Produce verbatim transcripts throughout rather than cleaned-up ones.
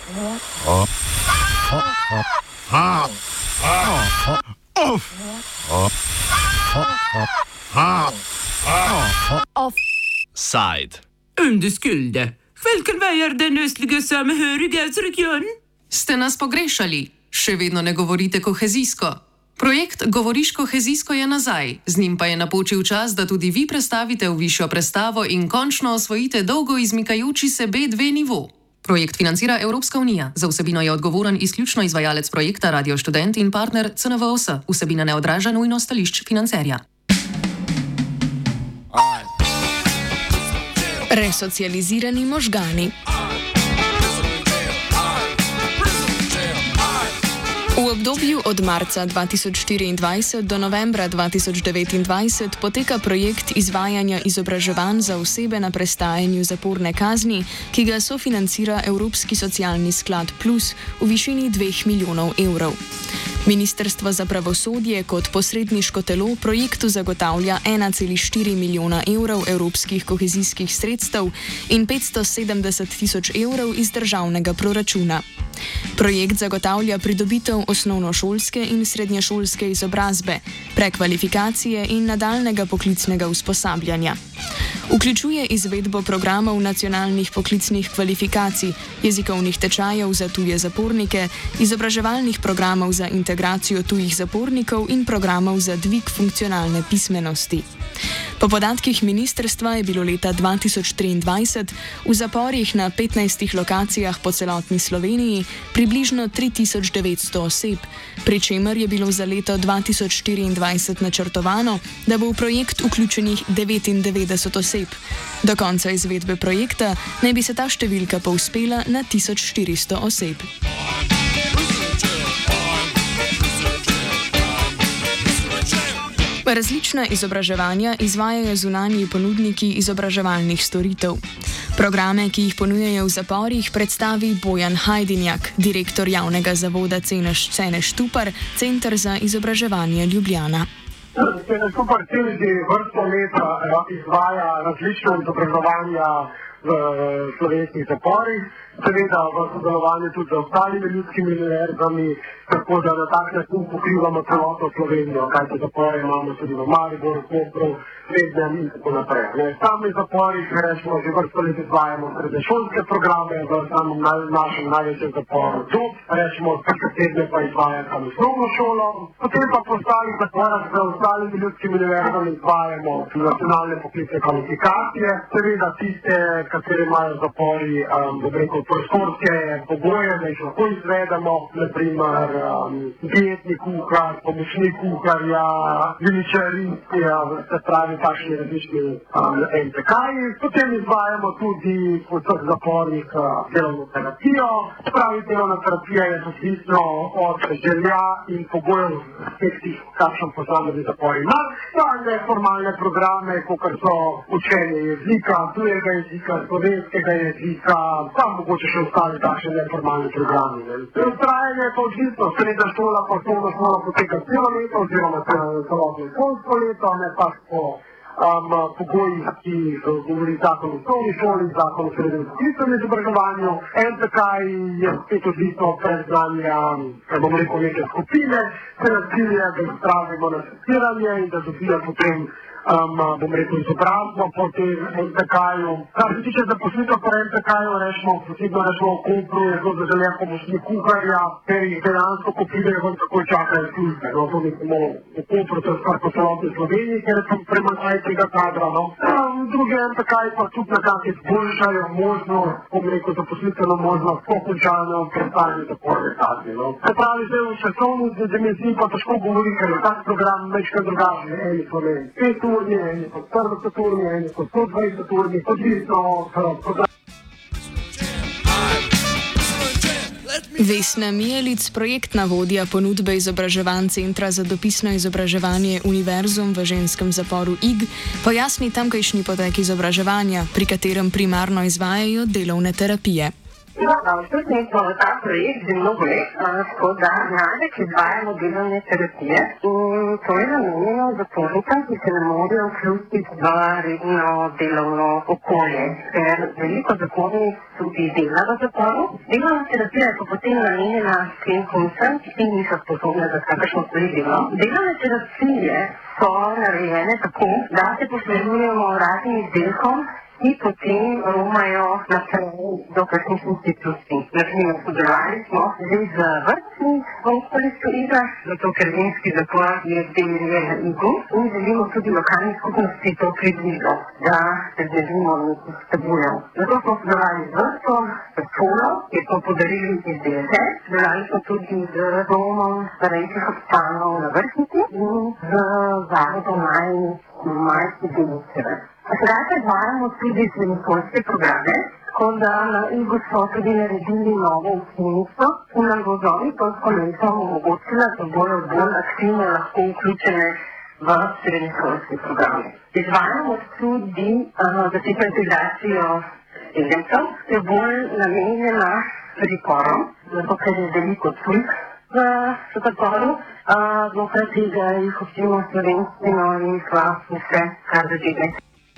Offside. Under skulde. Velken vei er den østlige samhørighetsregionen? Ste nas pogrešali? Še vedno ne govorite kohezijsko. Projekt Govoriš kohezijsko je nazaj, z njim pa je napočil čas, da tudi vi prestavite v višjo prestavo in končno osvojite dolgo izmikajoči se B dve nivo. Projekt financira Evropska unija. Za vsebino je odgovoren izključno izvajalec projekta Radio Študent in partner C N V O S. Vsebina ne odraža nujno stališč financerja. Resocializirani možgani. V obdobju od marca dva tisoč štiriindvajset do novembra dva tisoč devetindvajset poteka projekt izvajanja izobraževanj za osebe na prestajanju zaporne kazni, ki ga sofinancira Evropski socialni sklad Plus v višini dveh milijonov evrov. Ministrstvo za pravosodje kot posredniško telo projektu zagotavlja ena cela štiri milijona evrov evropskih kohezijskih sredstev in petsto sedemdeset tisoč evrov iz državnega proračuna. Projekt zagotavlja pridobitev osnovnošolske in srednješolske izobrazbe, prekvalifikacije in nadaljnega poklicnega usposabljanja. Vključuje izvedbo programov nacionalnih poklicnih kvalifikacij, jezikovnih tečajev za tuje zapornike, izobraževalnih programov za integracijo tujih zapornikov in programov za dvig funkcionalne pismenosti. Po podatkih ministrstva je bilo leta dva tisoč triindvajset v zaporih na petnajstih lokacijah po celotni Sloveniji približno tri tisoč devetsto oseb, pri čemer je bilo za leto dva tisoč štiriindvajset načrtovano, da bo v projekt vključenih devetindevetdeset oseb. Do konca izvedbe projekta naj bi se ta številka povzpela na tisoč štiristo oseb. Različna izobraževanja izvajajo zunanji ponudniki izobraževalnih storitev. Programe, ki jih ponujajo v zaporih, predstavi Bojan Hajdinjak, direktor javnega zavoda Cene Štupar, Center za izobraževanje Ljubljana. Cene Štupar celi že vrsto leta izvaja različna izobraževanja v slovenskih zaporih, seveda v sodelovanju tudi z ostalimi ljudskimi univerzami, tako da na tak način pokrivamo celotno Slovenijo, kajti zapore imamo tudi v Mariboru, Kopru, Srednjem in tako naprej. V samih zaporih, rečemo, že vrsto let izvajamo srednješolske programe v samem našem največjem zaporu Dob, rečemo, vsake tedne pa izvajamo osnovno šolo, potem pa po ostalih zaporah z ostalimi ljudskimi univerzami izvajamo nacionalne poklicne kvalifikacije, seveda tiste, katere imajo zapori, um, bom rekel, prostorske pogoje, da jih lahko izvedemo, naprimer um, dietni kuhar, pomočnik kuharja, viličarinskija, se pravi takšni različni um, N P K-ji. Potem izvajamo tudi v vseh zaporih uh, delovno terapijo. Pravi delovna terapija je odvisno od želja in pogojev teh, kakšen posamezni zapor ima. Pa neformalne programe, kot so učenje jezika, tujega jezika, slovenskega jezika, pa mogoče še ostali takšni neformalni programi. Trajanje je pa odvisno, srednja šola pa osnovna šola poteka celo leto oziroma celotno šolsko leto, ne pa po um, pogojih, ki govori zakon o osnovni šoli, zakon o srednjem poklicnem izobraževanju. N P K je spet odvisno od predznanja, bom rekel, neke skupine, se nas cilje, da izpravimo na testiranje in da dobijo potem Um, bom rekel, izobrazbo po tem N P K-ju. Kar se tiče zaposlitev po N P K-ju, rečemo, posebno rečemo v Kopru, je zelo zaželjen pomočnik kuharja, ker jih dejansko, ko pridejo, vam takoj čakajo službe. No, to ne samo v Kopru, to je stvar po celotni Sloveniji, ker je tam premanjkaj tega kadra. No. Um, druge N P K-ji pa tudi nekako izboljšajo možnost, bom rekel, zaposlitveno možnost po končanju prestajanju zaporne kazni. No. Se pravi, zdaj v časovni dimenziji pa težko govori, ker je tak program večkrat drugačen, eni Sloveniji. Eni so štirideset urni, eni so sto dvajset urni, odvisno od programa. Vesna Mijelic, projektna vodja ponudbe izobraževanj Centra za dopisno izobraževanje Univerzum v ženskem zaporu I G, pojasni tamkajšnji potek izobraževanja, pri katerem primarno izvajajo delovne terapije. No, tudi smo v ta projekt že mnogo let, tako da mladek izvajamo delovne terapije in to je namenjeno zapornikom, ki se ne morejo vključiti v redno delovno okolje, ker veliko zapornic tudi dela v zaporu. Delovna terapija je pa potem namenjena tem puncem, ki niso sposobne za kakršno koli delo. Delovne terapije so narejene tako, da se poslužujemo raznim izdelkom, ki potem romajo naprej do kakšnih institucij. Naprimer, sodelovali smo zdaj z vrtci v okolici Iga, zato ker ženski zapor je del na Igu in želimo tudi lokalni skupnosti to približati, da se držimo nekih tabujev. Zato smo sodelovali z vrtcom, z šolo, kjer smo podarili izdelke, sodelovali smo tudi z domom starejših občanov na Vrhnici in z zavodom Majski Deničeve. Sedaj predvajamo tudi srednješolske programe, tako da na Igu so tudi naredili novo učilnico in nam bo z novim šolsko letom omogočila, da bodo bolj aktivno lahko vključene v srednješolske programe. Izvajamo tudi uh, zasebno integracijo izdelcev, ki je bolj namenjena priporom, zato ker je veliko tujk v zaporu, znotraj tega jih učimo slovenščino in vse, kar zaživne.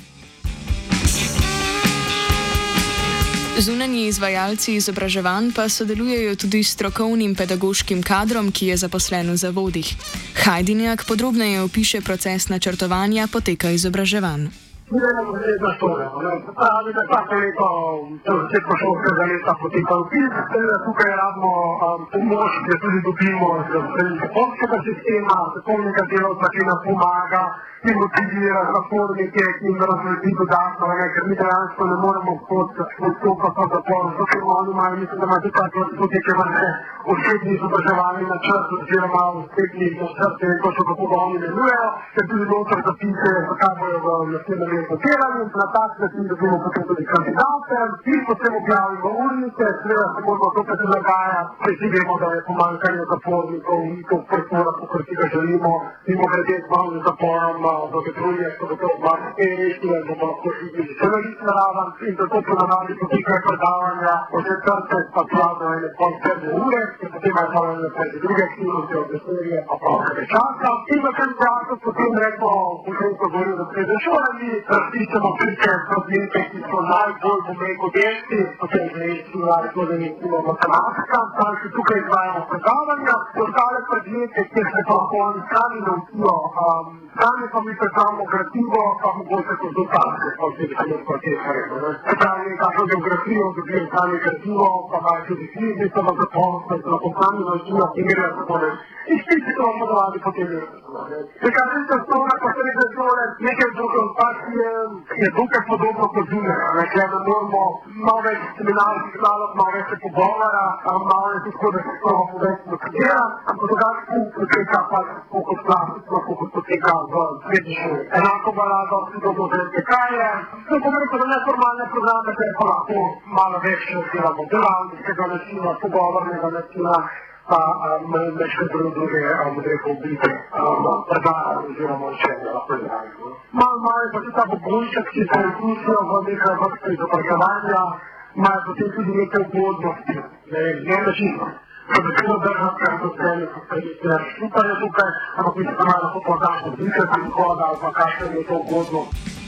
Zunanji izvajalci izobraževanj pa sodelujejo tudi s strokovnim pedagoškim kadrom, ki je zaposlen v zavodih. Hajdinjak podrobneje opiše proces načrtovanja poteka izobraževanj. Delamo srednja šola. Pravi, da vsako leto, začetko šolskega leta poteka vpis. Tukaj rabimo pomoč, ki jo tudi dobimo z zaporskega sistema, zapornega delavca, ki nam pomaga in motivira zapornike in razredi dodatno, ker mi dejansko ne moremo odstopati od zaporov, zato ker oni imajo, mislim, da ima tukaj tudi neke vrste osebni izobraževalni načrt oziroma osebni načrt, točno kako ga oni imenujejo, ker tudi noter zapise, zakaj bojo v naslednjem letu delali in na tak način dobimo potem tudi kandidate in potem objavimo urnike, seveda se moramo to prilagajati, ker vemo, da je pomanjkanje zapornikov in to prostora, kot si ga želimo, mimo grede z novim zaporom v Petrolije, so to odmah te rešile, da bomo lahko videli celovit naravan in zato ponavadi potekajo predavanja od četrte pa plano ene pol sedme ure, in potem imajo pa naprej druge aktivnosti od veselje pa pravnega časa. In v tem času potem rekmo, potem ko govorimo za srednje šolami, različemo prike predmete, ki so najbolj pomembni delci, potem rešimo recimo matematika, pa še tukaj izvajamo predavanja, ostale predmete, ki se pa lahko oni sami naučijo. Sami pa mi predstavljamo gradivo, pa mogoče konzultacije, pa vse bi lahko tega rekli. Predstavljamo kakšno geografijo, dobijo sami gradivo, pa imajo tudi knjižnico v zaponu, da se lahko sami naučijo in grejo tako ne. In šti si to podavali potem je. Nekaj se stona, pa srednje šole, nekaj drugo, pač je, je dokaj podobno kot zunaj. Nekaj, da moramo malo več seminarskih nalog, malo več pogovora, malo več tako, da se to več dokazira, ampak drugače poteka pač kot klasično, kot poteka v srednji šoli. Enako bo rado tudi do dekaje. To bom rekel, da neformalne programe, ker pa lahko malo več delamo delavniškega načina, pogovornega načina, pa nekaj druge, rekel, oblike predavanja oziroma učenja lahko izražimo. Malo, malo je pa tudi ta poboljšek, ki se vključijo v nekaj vrste izobraževanja, imajo potem tudi nekaj ugodnosti, ne načino. Da bi bilo držati, kar so streli, so streli, super je tukaj, ampak mi se pa malo lahko podaljšati, zvikati prihoda ali pa kakšno je to ugodno.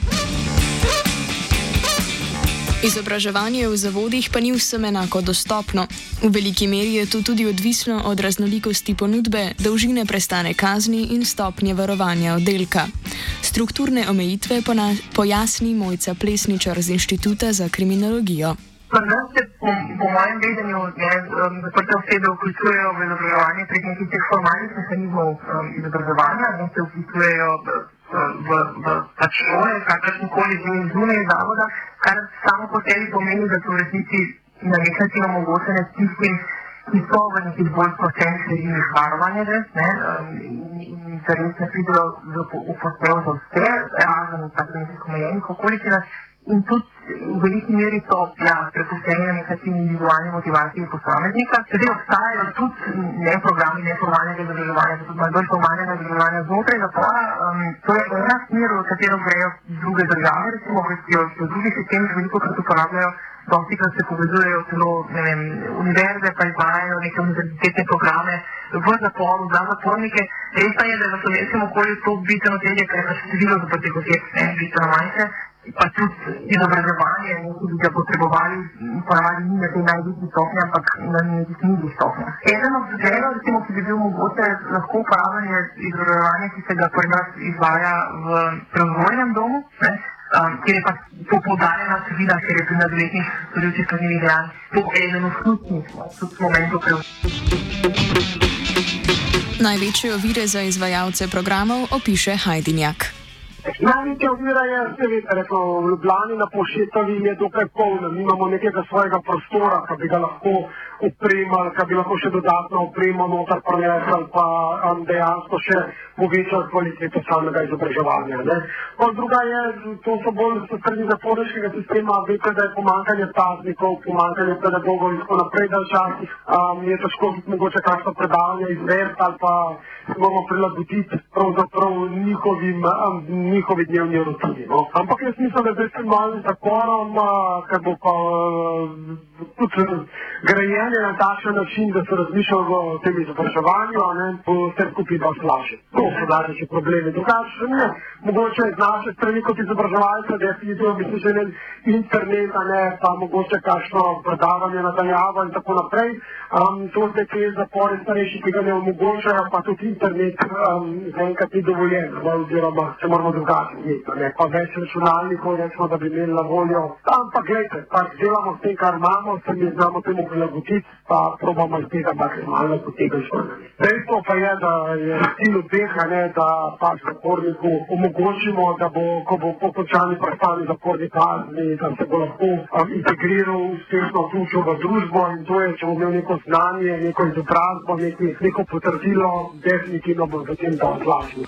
Izobraževanje v zavodih pa ni vsem enako dostopno. V veliki meri je to tudi odvisno od raznolikosti ponudbe, dolžine prestane kazni in stopnje varovanja oddelka. Strukturne omejitve pojasni Mojca Plesničar z Inštituta za kriminologijo. Pri nas se po, po mojem vedenju zaprte osebe vključujejo v izobraževanje prek nekih teh formalnih mehanizmov um, izobraževanja, ne se vključujejo v, v, v pač šole, kakršnikoli zunaj zavoda, kar samo po sebi pomeni, da so v resnici na nek način omogočene tistim, ki so v nekih bolj sproščenih režimih varovanja, ne, in se res ne pridejo v upoštev za vse, razen v nekih omejenih okoliščinah. in tudi v veliki meri so ja, prepuščeni na nekaj individualni motivaciji posameznika. Sedaj obstajajo tudi ne programi neformalnega izobraževanja, tudi malo bolj formalnega izobraževanja znotraj zapora. Um, to je ena smer, v katero grejo druge države, recimo v drugih sistemih veliko krat uporabljajo. Dosti krat se povezujejo celo, ne vem, univerze pa izvajajo neke univerzitetne programe v zaporu za zapornike. Res pa je, da je v slovenskem okolju to bistveno težje, ker je pač število zaprtih oseb bistveno manjše, pa tudi izobraževanje, ki bi ga potrebovali, ponavadi ni na tej najvišji stopnji, ampak na nekih nižjih stopnjah. Eden od zgledov, recimo, ki bi bil mogoče lahko uporabljanje izobraževanja, ki se ga pri nas izvaja v prevzgojnem domu, ne, Um, kjer je pa to poudarjena seveda, ker je pri mladoletnih storilcih kaznivih dejanj to eden od ključnih momentov. Največje ovire za izvajalce programov opiše Hajdinjak. Največja ovira je, seveda, rekla, v Ljubljani na Povšetovi je dokaj polna. Nimamo nekega svojega prostora, ki bi ga lahko opremali, ki bi lahko še dodatno opremo notar prinesli, pa um, dejansko še povečali kvaliteto samega izobraževanja. Ne? Pa druga je, to so bolj strani zaporniškega sistema, veste, da je pomankanje paznikov, pomankanje pedagogov in tako naprej, da včasih um, je težko mogoče kakšno predavanje izvesti ali pa moramo prilagoditi pravzaprav njihovim, um, njihovi dnevni rutini. No? Ampak jaz mislim, da zdaj s tem malim zakonom, ker bo pa uh, tudi grajenje na takšen način, da se razmišlja o tem izobraževanju, bo vse skupaj dosti lažje. To so največji problemi. Drugače ne, mogoče z naše strani kot izobraževalce, definitivno bi si želeli internet, ne, pa mogoče kakšno predavanje na daljavo in tako naprej. Um, to zdaj te zapore starejši, ki ga ne omogočajo, pa tudi internet um, zaenkrat ni dovoljen, oziroma se moramo drugače imeti, ne, pa več računalnikov, recimo, da bi imeli na voljo. Ampak gledajte, pa delamo s tem, kar imamo, se mi znamo temu prilagoditi, pa probamo iz tega maksimalno potegniti. Dejstvo pa je, da je cilj obeh, da pač zaporniku omogočimo, da bo, ko bo po končani prestajni zaporni kazni, da se bo lahko um, integriral, uspešno vključil v družbo in to je, če bo imel neko znanje, neko izobrazbo, neki, neko potrdilo, definitivno bo v tem dosti lažje.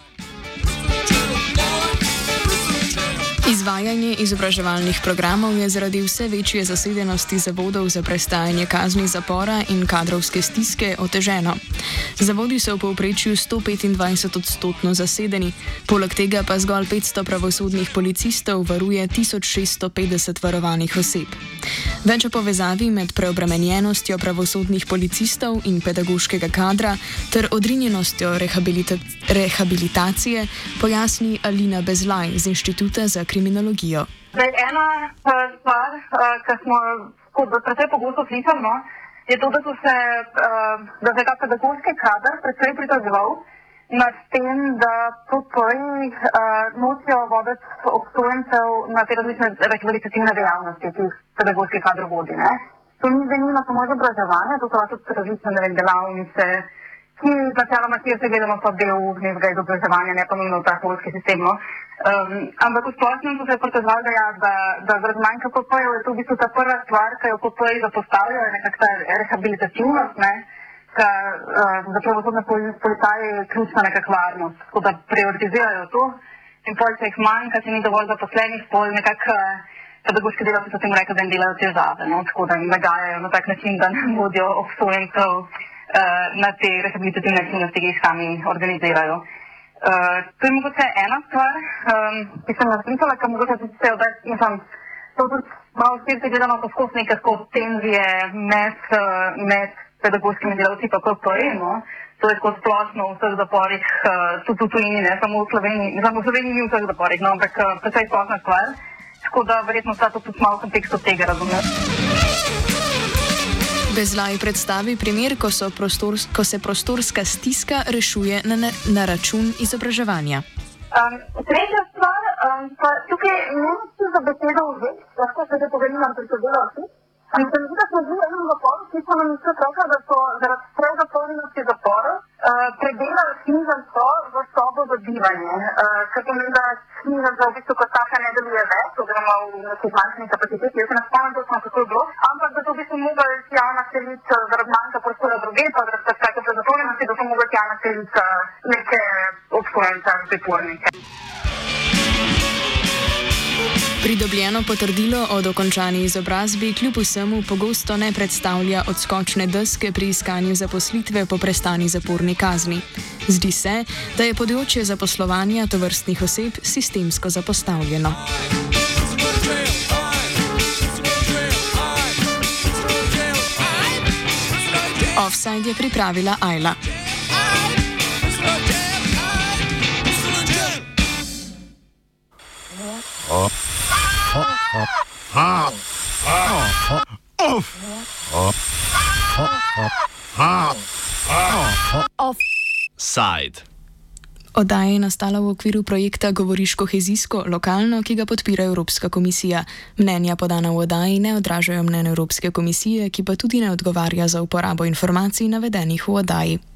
Izvajanje izobraževalnih programov je zaradi vse večje zasedenosti zavodov za prestajanje kazni zapora in kadrovske stiske oteženo. Zavodi so v povprečju sto petindvajset odstotno zasedeni, poleg tega pa zgolj petsto pravosodnih policistov varuje tisoč šeststo petdeset varovanih oseb. Več o povezavi med preobremenjenostjo pravosodnih policistov in pedagoškega kadra ter odrinjenostjo rehabilita- rehabilitacije pojasni Alina Bezlaj z Inštituta za kriminologijo. Zdaj, ena uh, stvar, uh, ki smo precej pogosto slišali, no, je to, da so se, uh, da se ta pedagoški kader precej pritoževal nad tem, da popoji uh, nosijo voditi obsojencev na te različne rehabilitativne dejavnosti, ki jih pedagoški kader vodi. Ne. To ni zanima samo izobraževanje, to so tudi različne delavnice, ki načeloma kjer se gledamo pa del nekega izobraževanja, ne pa nujno v ta šolski sistem. No. Um, ampak v splošnem so se pritoževali, da, ja, da, da zaradi manjka P P-jev je to v bistvu ta prva stvar, ki jo P P-ji zapostavljajo, je nekakšna rehabilitativnost, ne, ka uh, za pravosodne policaje je ključna nekakva varnost, tako da prioritizirajo to in pol, če jih manjka, če ni dovolj zaposlenih, pol nekako pedagoški delavci so temu rekli, da jim delajo težave, no, tako da jim nagajajo na tak način, da ne vodijo obsojencev uh, na te rehabilitativne aktivnosti, ki jih sami organizirajo. Uh, to je mogoče ena stvar, um, ki sem naslišala, ker mogoče tudi se odaj, mislim, to tudi malo širše gledano pa skozi neke skozi tenzije med, uh, med pedagoškimi delavci pa P P-ji, no. To je skozi splošno v vseh zaporih, uh, tudi v tujini, ne samo v Sloveniji, mislim, v Sloveniji ni v vseh zaporih, no, ampak uh, precej splošna stvar, tako da verjetno sta to tudi malo v kontekstu tega razumeti. Bezlaj predstavi primer, ko, so prostor, ko se prostorska stiska rešuje na, na račun izobraževanja. Um, tretja stvar, um, pa tukaj ne si za besedo vzeti, lahko se da povedim, da so delavci. In se mi zdi, da smo zdi enim zaporu, ki so nam vse rekla, da so zaradi prezapolnjenosti zaporov uh, predelali knjižnico v sobo za bivanje, uh, kar pomeni, da knjižnica v bistvu kot taka ne deluje več, oziroma v nekih manjših kapaciteti. Jaz se ne spomnim točno, kako je bilo, ampak da so v bistvu mogli tja naseliti zaradi manjka prostora druge, pa zaradi take prezapolnjenosti, da so mogli tja naseliti neke obsojence, pripornike. Pridobljeno potrdilo o dokončani izobrazbi kljub vsemu pogosto ne predstavlja odskočne deske pri iskanju zaposlitve po prestani zaporni kazni. Zdi se, da je področje zaposlovanja tovrstnih oseb sistemsko zapostavljeno. Offside je pripravila Ajla. Offside. Oddaja je nastala v okviru projekta Govoriš kohezijsko lokalno, ki ga podpira Evropska komisija. Mnenja podana v oddaji ne odražajo mnenja Evropske komisije, ki pa tudi ne odgovarja za uporabo informacij navedenih v oddaji.